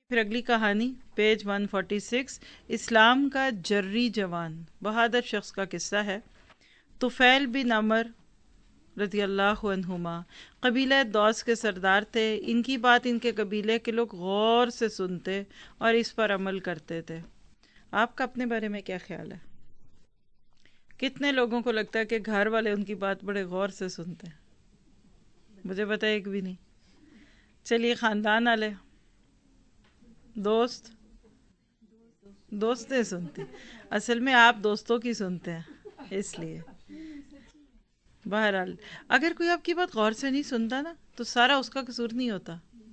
پھر اگلی کہانی پیج 146، اسلام کا جری جوان، بہادر شخص کا قصہ ہے۔ طفیل بن عمر رضی اللہ عنہما قبیلہ دوس کے سردار تھے۔ ان کی بات ان کے قبیلے کے لوگ غور سے سنتے اور اس پر عمل کرتے تھے۔ آپ کا اپنے بارے میں کیا خیال ہے؟ کتنے لوگوں کو لگتا ہے کہ گھر والے ان کی بات بڑے غور سے سنتے ہیں؟ مجھے پتا ہے ایک بھی نہیں۔ چلیے خاندان والے، دوست نہیں سنتے، اصل میں آپ دوستوں کی سنتے ہیں اس لیے۔ بہرحال اگر کوئی آپ کی بات غور سے نہیں سنتا نا تو سارا اس کا قصور نہیں ہوتا،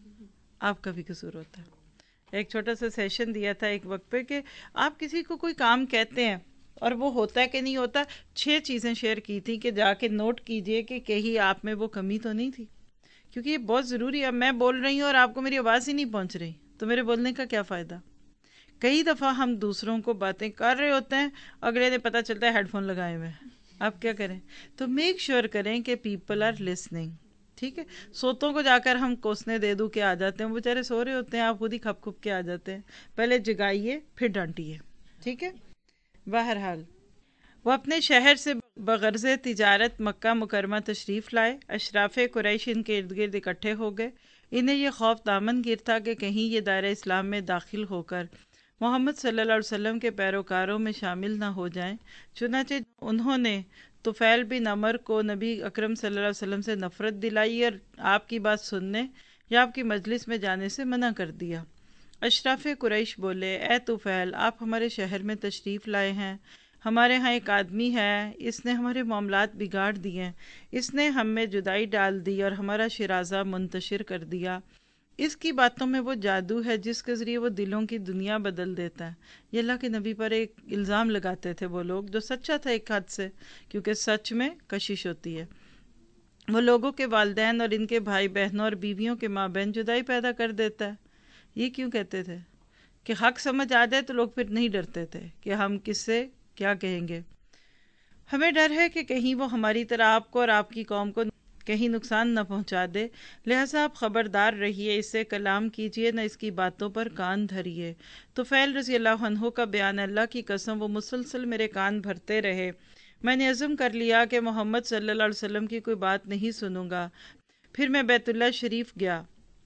آپ کا بھی قصور ہوتا ہے۔ ایک چھوٹا سا سیشن دیا تھا ایک وقت پہ کہ آپ کسی کو کوئی کام کہتے ہیں اور وہ ہوتا ہے کہ نہیں ہوتا، 6 چیزیں شیئر کی تھی کہ جا کے نوٹ کیجئے کہ کہیں آپ میں وہ کمی تو نہیں تھی، کیونکہ یہ بہت ضروری ہے۔ اب میں بول رہی ہوں اور آپ کو میری آواز ہی نہیں پہنچ رہی تو میرے بولنے کا کیا فائدہ؟ کئی دفعہ ہم دوسروں کو باتیں کر رہے ہوتے ہیں، اگلے دن پتہ چلتا ہے ہیڈ فون لگائے ہوئے ہیں، آپ کیا کریں؟ تو میک شیور کریں کہ پیپل آر لسننگ، ٹھیک ہے؟ سوتوں کو جا کر ہم کوسنے دے دوں کے آ جاتے ہیں، وہ بیچارے سو رہے ہوتے ہیں، آپ خود ہی کھپ کھپ کے آ جاتے ہیں، پہلے جگائیے پھر ڈانٹیے، ٹھیک ہے؟ بہرحال وہ اپنے شہر سے بغرض تجارت مکہ مکرمہ تشریف لائے۔ اشراف قریش ان کے ارد گرد اکٹھے ہو گئے۔ انہیں یہ خوف دامن گیر تھا کہ کہیں یہ دائرہ اسلام میں داخل ہو کر محمد صلی اللہ علیہ وسلم کے پیروکاروں میں شامل نہ ہو جائیں۔ چنانچہ انہوں نے طفیل بن عمر کو نبی اکرم صلی اللہ علیہ وسلم سے نفرت دلائی اور آپ کی بات سننے یا آپ کی مجلس میں جانے سے منع کر دیا۔ اشراف قریش بولے، اے طفیل، آپ ہمارے شہر میں تشریف لائے ہیں، ہمارے ہاں ایک آدمی ہے، اس نے ہمارے معاملات بگاڑ دیے، اس نے ہم میں جدائی ڈال دی اور ہمارا شرازہ منتشر کر دیا۔ اس کی باتوں میں وہ جادو ہے جس کے ذریعے وہ دلوں کی دنیا بدل دیتا ہے۔ یہ اللہ کے نبی پر ایک الزام لگاتے تھے وہ لوگ، جو سچا تھا ایک حد سے، کیونکہ سچ میں کشش ہوتی ہے۔ وہ لوگوں کے والدین اور ان کے بھائی بہنوں اور بیویوں کے مابین جدائی پیدا کر دیتا ہے۔ یہ کیوں کہتے تھے؟ کہ حق سمجھ آ جائے تو لوگ پھر نہیں ڈرتے تھے کہ ہم کس سے کیا کہیں گے۔ ہمیں ڈر ہے کہ کہیں وہ ہماری طرح آپ کو اور آپ کی قوم کو کہیں نقصان نہ پہنچا دے، لہٰذا آپ خبردار رہیے، اس سے کلام کیجئے نہ اس کی باتوں پر کان دھریے۔ طفیل رضی اللہ عنہ کا بیان، اللہ کی قسم وہ مسلسل میرے کان بھرتے رہے، میں نے عزم کر لیا کہ محمد صلی اللہ علیہ وسلم کی کوئی بات نہیں سنوں گا۔ پھر میں بیت اللہ شریف گیا۔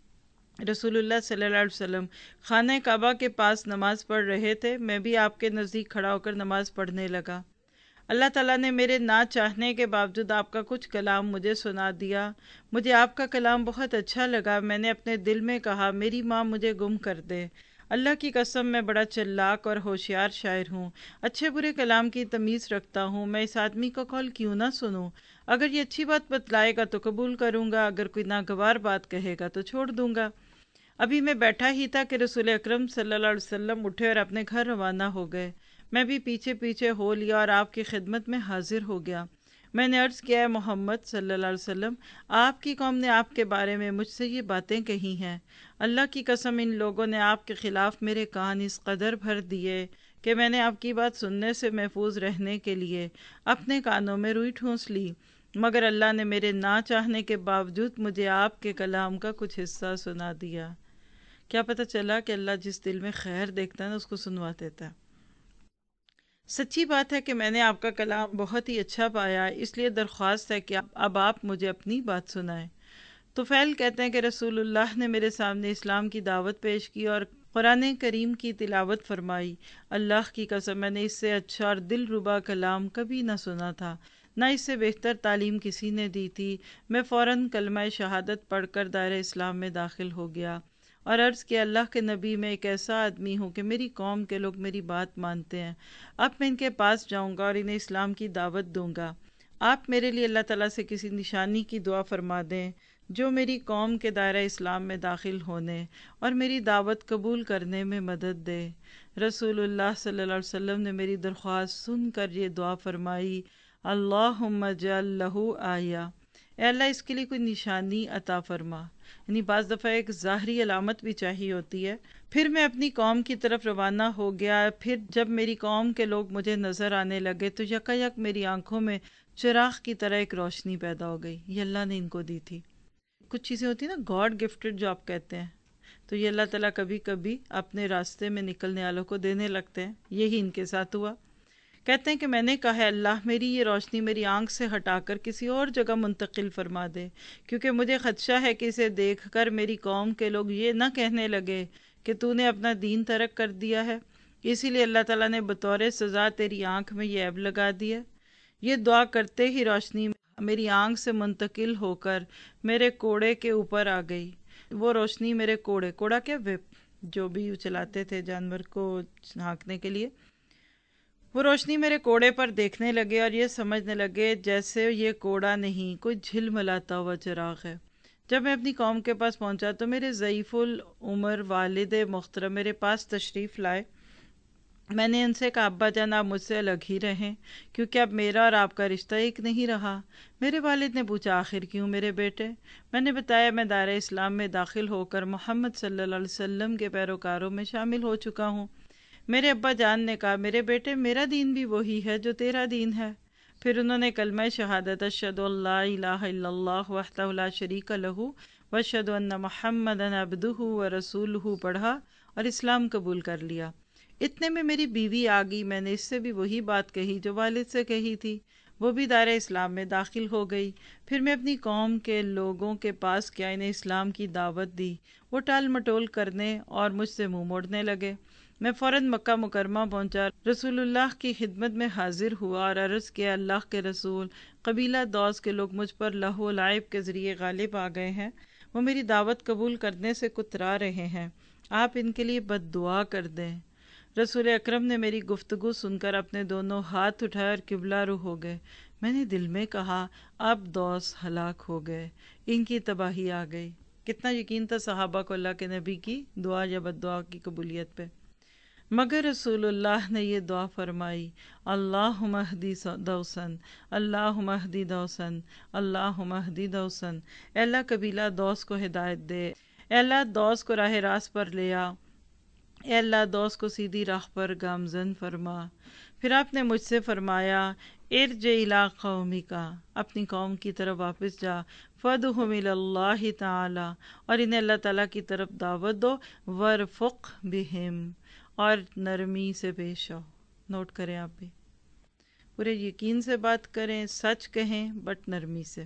رسول اللہ صلی اللہ علیہ وسلم خانہ کعبہ کے پاس نماز پڑھ رہے تھے، میں بھی آپ کے نزدیک کھڑا ہو کر نماز پڑھنے لگا۔ اللہ تعالیٰ نے میرے نہ چاہنے کے باوجود آپ کا کچھ کلام مجھے سنا دیا۔ مجھے آپ کا کلام بہت اچھا لگا۔ میں نے اپنے دل میں کہا میری ماں مجھے گم کر دے۔ اللہ کی قسم میں بڑا چلاک اور ہوشیار شاعر ہوں، اچھے برے کلام کی تمیز رکھتا ہوں، میں اس آدمی کا قول کیوں نہ سنوں؟ اگر یہ اچھی بات بتلائے گا تو قبول کروں گا، اگر کوئی ناگوار بات کہے گا تو چھوڑ دوں گا۔ ابھی میں بیٹھا ہی تھا کہ رسول اکرم صلی اللہ علیہ وسلم اٹھے اور اپنے گھر روانہ ہو گئے۔ میں بھی پیچھے پیچھے ہو لیا اور آپ کی خدمت میں حاضر ہو گیا۔ میں نے عرض کیا، اے محمد صلی اللہ علیہ وسلم، آپ کی قوم نے آپ کے بارے میں مجھ سے یہ باتیں کہی ہیں۔ اللہ کی قسم ان لوگوں نے آپ کے خلاف میرے کان اس قدر بھر دیے کہ میں نے آپ کی بات سننے سے محفوظ رہنے کے لیے اپنے کانوں میں روئی ٹھونس لی، مگر اللہ نے میرے نہ چاہنے کے باوجود مجھے آپ کے کلام کا کچھ حصہ سنا دیا۔ کیا پتہ چلا کہ اللہ جس دل میں خیر دیکھتا ہے نا اس کو سنوا دیتا ہے۔ سچی بات ہے کہ میں نے آپ کا کلام بہت ہی اچھا پایا، اس لیے درخواست ہے کہ اب آپ مجھے اپنی بات سنائیں۔ طفیل کہتے ہیں کہ رسول اللہ نے میرے سامنے اسلام کی دعوت پیش کی اور قرآن کریم کی تلاوت فرمائی۔ اللہ کی قسم میں نے اس سے اچھا اور دل ربا کلام کبھی نہ سنا تھا، نہ اس سے بہتر تعلیم کسی نے دی تھی۔ میں فوراً کلمہ شہادت پڑھ کر دائرہ اسلام میں داخل ہو گیا اور عرض کیا، اللہ کے نبی، میں ایک ایسا آدمی ہوں کہ میری قوم کے لوگ میری بات مانتے ہیں۔ اب میں ان کے پاس جاؤں گا اور انہیں اسلام کی دعوت دوں گا۔ آپ میرے لیے اللہ تعالیٰ سے کسی نشانی کی دعا فرما دیں جو میری قوم کے دائرہ اسلام میں داخل ہونے اور میری دعوت قبول کرنے میں مدد دے۔ رسول اللہ صلی اللہ علیہ وسلم نے میری درخواست سن کر یہ دعا فرمائی، اللہم اجعل لہ آیہ، اے اللہ اس کے لیے کوئی نشانی عطا فرما۔ یعنی بعض دفعہ ایک ظاہری علامت بھی چاہیے ہوتی ہے۔ پھر میں اپنی قوم کی طرف روانہ ہو گیا۔ پھر جب میری قوم کے لوگ مجھے نظر آنے لگے تو یکایک میری آنکھوں میں چراغ کی طرح ایک روشنی پیدا ہو گئی۔ یہ اللہ نے ان کو دی تھی۔ کچھ چیزیں ہوتی ہیں نا گاڈ گفٹڈ جو آپ کہتے ہیں، تو یہ اللہ تعالیٰ کبھی کبھی اپنے راستے میں نکلنے والوں کو دینے لگتے ہیں. یہی ان کے ساتھ ہوا. کہتے ہیں کہ میں نے کہا ہے اللہ میری یہ روشنی میری آنکھ سے ہٹا کر کسی اور جگہ منتقل فرما دے، کیونکہ مجھے خدشہ ہے کہ اسے دیکھ کر میری قوم کے لوگ یہ نہ کہنے لگے کہ تو نے اپنا دین ترک کر دیا ہے. اسی لیے اللہ تعالیٰ نے بطور سزا تیری آنکھ میں یہ عیب لگا دیا. یہ دعا کرتے ہی روشنی میری آنکھ سے منتقل ہو کر میرے کوڑے کے اوپر آ گئی. وہ روشنی میرے کوڑا کیا وپ جو بھی چلاتے تھے جانور کو ہانکنے کے لیے، وہ روشنی میرے کوڑے پر دیکھنے لگے اور یہ سمجھنے لگے جیسے یہ کوڑا نہیں کوئی جھلملاتا ہوا چراغ ہے. جب میں اپنی قوم کے پاس پہنچا تو میرے ضعیف العمر والد محترم میرے پاس تشریف لائے. میں نے ان سے کہا ابا جان آپ مجھ سے الگ ہی رہیں، کیونکہ اب میرا اور آپ کا رشتہ ایک نہیں رہا. میرے والد نے پوچھا آخر کیوں میرے بیٹے؟ میں نے بتایا میں دائرہ اسلام میں داخل ہو کر محمد صلی اللہ علیہ وسلم کے پیروکاروں میں شامل ہو چکا ہوں. میرے ابا جان نے کہا میرے بیٹے میرا دین بھی وہی ہے جو تیرا دین ہے. پھر انہوں نے کلمہ شہادت اشہد ان لا الہ الا اللہ وحدہ لا شریک لہ واشہد ان محمدا عبدہ ورسولہ پڑھا اور اسلام قبول کر لیا. اتنے میں میری بیوی آ گئی. میں نے اس سے بھی وہی بات کہی جو والد سے کہی تھی. وہ بھی دائرہ اسلام میں داخل ہو گئی. پھر میں اپنی قوم کے لوگوں کے پاس کیا انہیں اسلام کی دعوت دی. وہ ٹال مٹول کرنے اور مجھ سے منہ موڑنے لگے. میں فوراً مکہ مکرمہ پہنچا، رسول اللہ کی خدمت میں حاضر ہوا اور عرض کیا اللہ کے رسول قبیلہ دوس کے لوگ مجھ پر لہو و لعب کے ذریعے غالب آ گئے ہیں. وہ میری دعوت قبول کرنے سے کترا رہے ہیں. آپ ان کے لیے بد دعا کر دیں. رسول اکرم نے میری گفتگو سن کر اپنے دونوں ہاتھ اٹھائے اور قبلہ رو ہو گئے. میں نے دل میں کہا اب دوس ہلاک ہو گئے، ان کی تباہی آ گئی. کتنا یقین تھا صحابہ کو اللہ کے نبی کی دعا یا بد دعا کی قبولیت پہ. مگر رسول اللہ نے یہ دعا فرمائی اللہم اہدی دوسن اللہم اہدی دوسن اللہم اہدی دوسن. اے اللہ قبیلہ دوس کو ہدایت دے، اے اللہ دوس کو راہ راست پر لے آ، اے اللہ دوس کو سیدھی راہ پر گامزن فرما. پھر آپ نے مجھ سے فرمایا ارجع الی قومک، اپنی قوم کی طرف واپس جا، فادعہم الی اللہ تعالی، اور انہیں اللہ تعالیٰ کی طرف دعوت دو، وارفق بہم، اور نرمی سے پیش آؤ. نوٹ کریں آپ بھی، پورے یقین سے بات کریں، سچ کہیں بٹ نرمی سے.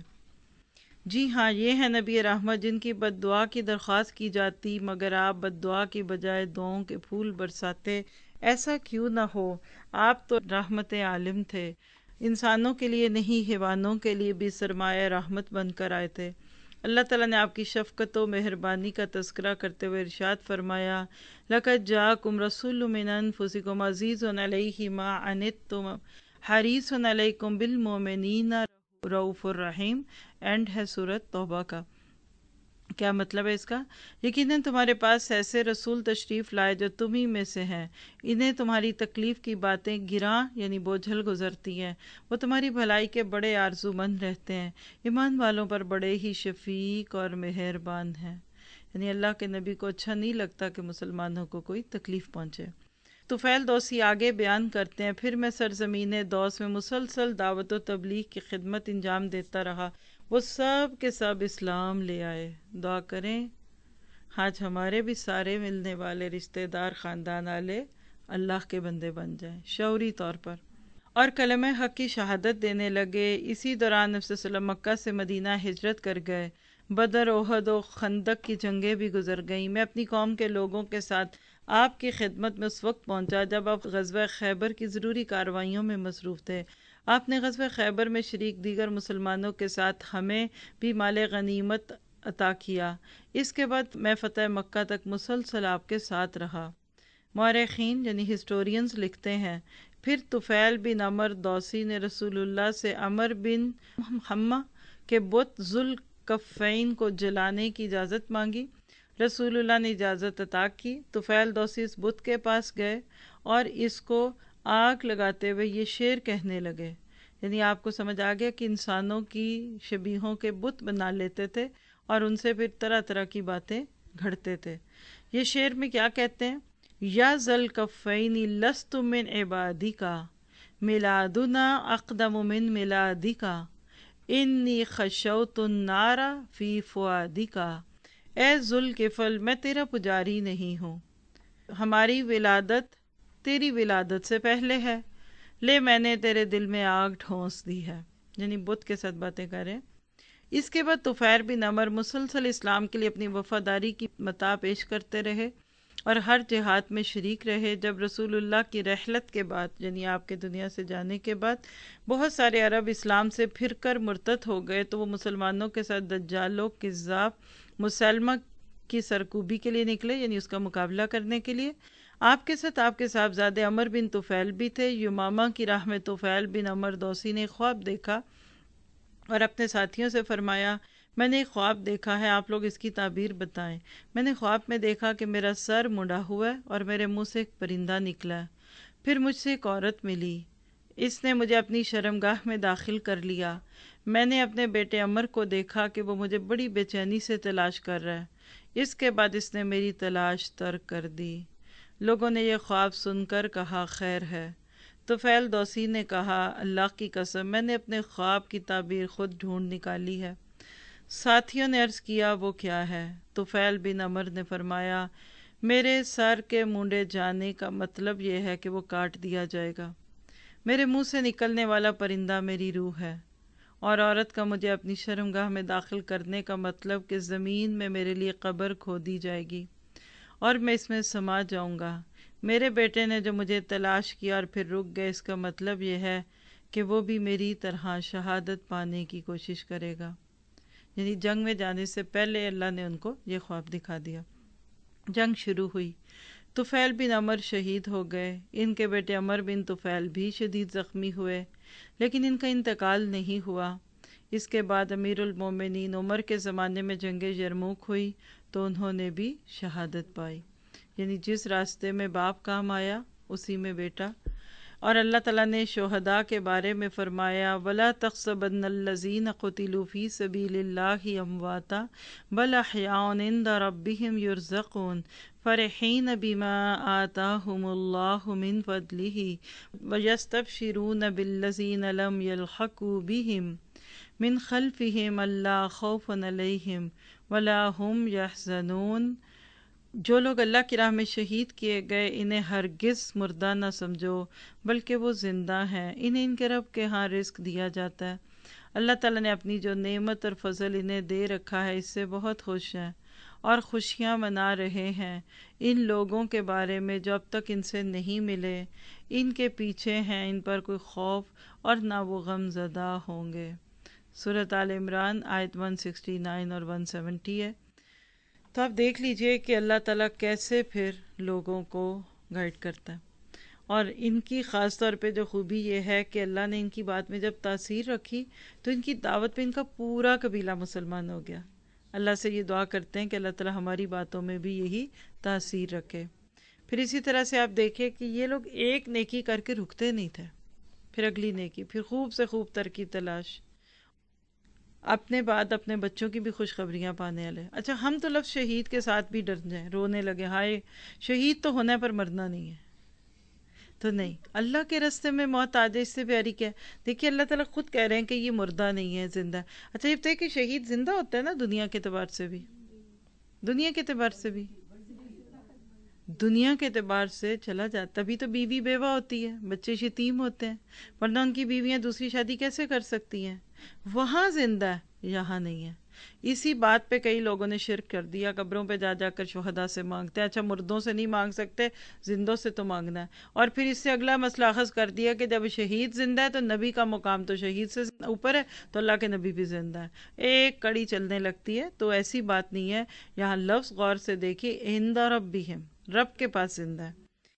جی ہاں یہ ہے نبی رحمت جن کی بد دعا کی درخواست کی جاتی مگر آپ بد دعا کی بجائے دعاؤں کے پھول برساتے. ایسا کیوں نہ ہو، آپ تو رحمت عالم تھے، انسانوں کے لیے نہیں حیوانوں کے لیے بھی سرمایہ رحمت بن کر آئے تھے. اللہ تعالیٰ نے آپ کی شفقت و مہربانی کا تذکرہ کرتے ہوئے ارشاد فرمایا لَقَدْ جَاءَكُمْ رَسُولٌ مِّنْ أَنفُسِكُمْ عَزِيزٌ عَلَيْهِ مَا عَنِتُّمْ حَرِيصٌ عَلَيْكُمْ بِالْمُؤْمِنِينَ رؤوف الرحیم. اینڈ ہے سورۃ توبہ کا. کیا مطلب ہے اس کا؟ یقیناً تمہارے پاس ایسے رسول تشریف لائے جو تم ہی میں سے ہیں، انہیں تمہاری تکلیف کی باتیں گراں یعنی بوجھل گزرتی ہیں. وہ تمہاری بھلائی کے بڑے آرزو مند رہتے ہیں، ایمان والوں پر بڑے ہی شفیق اور مہربان ہیں. یعنی اللہ کے نبی کو اچھا نہیں لگتا کہ مسلمانوں کو کوئی تکلیف پہنچے. طفیل دوسی آگے بیان کرتے ہیں پھر میں سرزمین دوس میں مسلسل دعوت و تبلیغ کی خدمت انجام دیتا رہا. وہ سب کے سب اسلام لے آئے. دعا کریں آج ہمارے بھی سارے ملنے والے رشتہ دار خاندان والے اللہ کے بندے بن جائیں شعوری طور پر، اور کلمہ حق کی شہادت دینے لگے. اسی دوران نبی صلی اللہ علیہ وسلم مکہ سے مدینہ ہجرت کر گئے. بدر، احد و خندق کی جنگیں بھی گزر گئیں. میں اپنی قوم کے لوگوں کے ساتھ آپ کی خدمت میں اس وقت پہنچا جب آپ غزوہ خیبر کی ضروری کارروائیوں میں مصروف تھے. آپ نے غزوہ خیبر میں شریک دیگر مسلمانوں کے ساتھ ہمیں بھی مال غنیمت عطا کیا. اس کے بعد میں فتح مکہ تک مسلسل آپ کے ساتھ رہا. مورخین یعنی ہسٹورینز لکھتے ہیں پھر طفیل بن عمر دوسی نے رسول اللہ سے عمر بن حمہ کے بت ذوالکفین کو جلانے کی اجازت مانگی. رسول اللہ نے اجازت عطا کی. طفیل دوسی اس بت کے پاس گئے اور اس کو آگ لگاتے ہوئے یہ شعر کہنے لگے. یعنی آپ کو سمجھ آ گیا کہ انسانوں کی شبیہوں کے بت بنا لیتے تھے اور ان سے پھر طرح طرح کی باتیں گھڑتے تھے. یہ شعر میں کیا کہتے ہیں؟ یا ذل کفین لست من عبادکا میلادنا اقدم من میلادکا انی خشوت النار فی فؤادکا. اے ذوالکفل میں تیرا پجاری نہیں ہوں، ہماری ولادت تیری ولادت سے پہلے ہے، لے میں نے تیرے دل میں آگ ٹھونس دی ہے، یعنی بت کے ساتھ باتیں کریں۔ اس کے بعد طفیل بن عمر مسلسل اسلام کے لیے اپنی وفاداری کی متاع پیش کرتے رہے اور ہر جہاد میں شریک رہے۔ جب رسول اللہ کی رحلت کے بعد، یعنی آپ کے دنیا سے جانے کے بعد، بہت سارے عرب اسلام سے پھر کر مرتد ہو گئے تو وہ مسلمانوں کے ساتھ دجالوں، کذاب، مسلمہ کی سرکوبی کے لیے نکلے، یعنی اس کا مقابلہ کرنے کے لیے۔ آپ کے ساتھ آپ کے صاحبزادے عمر بن طفیل بھی تھے۔ یمامہ کی راہ میں طفیل بن عمر دوسی نے خواب دیکھا اور اپنے ساتھیوں سے فرمایا، میں نے ایک خواب دیکھا ہے، آپ لوگ اس کی تعبیر بتائیں۔ میں نے خواب میں دیکھا کہ میرا سر مڑا ہوا ہے اور میرے منہ سے ایک پرندہ نکلا ہے، پھر مجھ سے ایک عورت ملی، اس نے مجھے اپنی شرمگاہ میں داخل کر لیا۔ میں نے اپنے بیٹے عمر کو دیکھا کہ وہ مجھے بڑی بے چینی سے تلاش کر رہا ہے، اس کے بعد اس نے میری تلاش ترک کر دی۔ لوگوں نے یہ خواب سن کر کہا خیر ہے۔ طفیل دوسی نے کہا، اللہ کی قسم میں نے اپنے خواب کی تعبیر خود ڈھونڈ نکالی ہے۔ ساتھیوں نے عرض کیا وہ کیا ہے؟ طفیل بن عمر نے فرمایا، میرے سر کے مونڈے جانے کا مطلب یہ ہے کہ وہ کاٹ دیا جائے گا، میرے منہ سے نکلنے والا پرندہ میری روح ہے، اور عورت کا مجھے اپنی شرمگاہ میں داخل کرنے کا مطلب کہ زمین میں میرے لیے قبر کھودی جائے گی اور میں اس میں سما جاؤں گا۔ میرے بیٹے نے جو مجھے تلاش کیا اور پھر رک گئے، اس کا مطلب یہ ہے کہ وہ بھی میری طرح شہادت پانے کی کوشش کرے گا۔ یعنی جنگ میں جانے سے پہلے اللہ نے ان کو یہ خواب دکھا دیا۔ جنگ شروع ہوئی، طفیل بن عمر شہید ہو گئے، ان کے بیٹے عمر بن طفیل بھی شدید زخمی ہوئے، لیکن ان کا انتقال نہیں ہوا۔ اس کے بعد امیر المومنین عمر کے زمانے میں جنگ یرموک ہوئی تو انہوں نے بھی شہادت پائی۔ یعنی جس راستے میں باپ کام آیا اسی میں بیٹا۔ اور اللہ تعالیٰ نے شہداء کے بارے میں فرمایا، وَلَا تَحْسَبَنَّ الَّذِينَ قُتِلُوا فِي سَبِيلِ اللَّهِ أَمْوَاتًا بَلْ أَحْيَاءٌ عِندَ رَبِّهِمْ يُرْزَقُونَ فَرِحِينَ بِمَا آتَاهُمُ اللَّهُ مِنْ فَضْلِهِ وَيَسْتَبْشِرُونَ بِالَّذِينَ لَمْ يَلْحَقُوا بِهِمْ مِنْ خَلْفِهِمْ أَلَّا خَوْفٌ عَلَيْهِمْ وَلَا هُمْ يَحْزَنُونَ۔ جو لوگ اللہ کی راہ میں شہید کیے گئے انہیں ہرگز مردہ نہ سمجھو، بلکہ وہ زندہ ہیں، انہیں ان کے رب کے ہاں رزق دیا جاتا ہے۔ اللہ تعالیٰ نے اپنی جو نعمت اور فضل انہیں دے رکھا ہے اس سے بہت خوش ہیں اور خوشیاں منا رہے ہیں۔ ان لوگوں کے بارے میں جو اب تک ان سے نہیں ملے، ان کے پیچھے ہیں، ان پر کوئی خوف اور نہ وہ غم زدہ ہوں گے۔ سورۃ آل عمران آیت 169 اور 170 ہے۔ تو آپ دیکھ لیجئے کہ اللہ تعالیٰ کیسے پھر لوگوں کو گائیڈ کرتا ہے، اور ان کی خاص طور پہ جو خوبی یہ ہے کہ اللہ نے ان کی بات میں جب تاثیر رکھی تو ان کی دعوت پہ ان کا پورا قبیلہ مسلمان ہو گیا۔ اللہ سے یہ دعا کرتے ہیں کہ اللہ تعالیٰ ہماری باتوں میں بھی یہی تاثیر رکھے۔ پھر اسی طرح سے آپ دیکھیں کہ یہ لوگ ایک نیکی کر کے رکتے نہیں تھے، پھر اگلی نیکی، پھر خوب سے خوب ترقی تلاش، اپنے بعد اپنے بچوں کی بھی خوشخبریاں پانے والے۔ اچھا ہم تو لفظ شہید کے ساتھ بھی ڈر جائیں، رونے لگے، ہائے شہید تو ہونا ہے پر مرنا نہیں ہے، تو نہیں، اللہ کے راستے میں موت آ جائے اس سے پیاری کیا ہے؟ دیکھیے اللہ تعالیٰ خود کہہ رہے ہیں کہ یہ مردہ نہیں ہے، زندہ ہے۔ اچھا یہ بتائیے کہ شہید زندہ ہوتا ہے نا دنیا کے اعتبار سے بھی، دنیا کے اعتبار سے بھی، دنیا کے اعتبار سے چلا جاتا، تبھی تو بیوی بیوہ ہوتی ہے، بچے یتیم ہوتے ہیں، ورنہ ان کی بیویاں دوسری شادی کیسے کر سکتی ہیں؟ وہاں زندہ ہے، یہاں نہیں ہے۔ اسی بات پہ کئی لوگوں نے شرک کر دیا، قبروں پہ جا جا کر شہداء سے مانگتے ہیں۔ اچھا مردوں سے نہیں مانگ سکتے، زندوں سے تو مانگنا ہے۔ اور پھر اس سے اگلا مسئلہ اخذ کر دیا کہ جب شہید زندہ ہے تو نبی کا مقام تو شہید سے اوپر ہے، تو اللہ کے نبی بھی زندہ ہے، ایک کڑی چلنے لگتی ہے۔ تو ایسی بات نہیں ہے، یہاں لفظ غور سے دیکھیے، عند ربہم، رب کے پاس زندہ ہے۔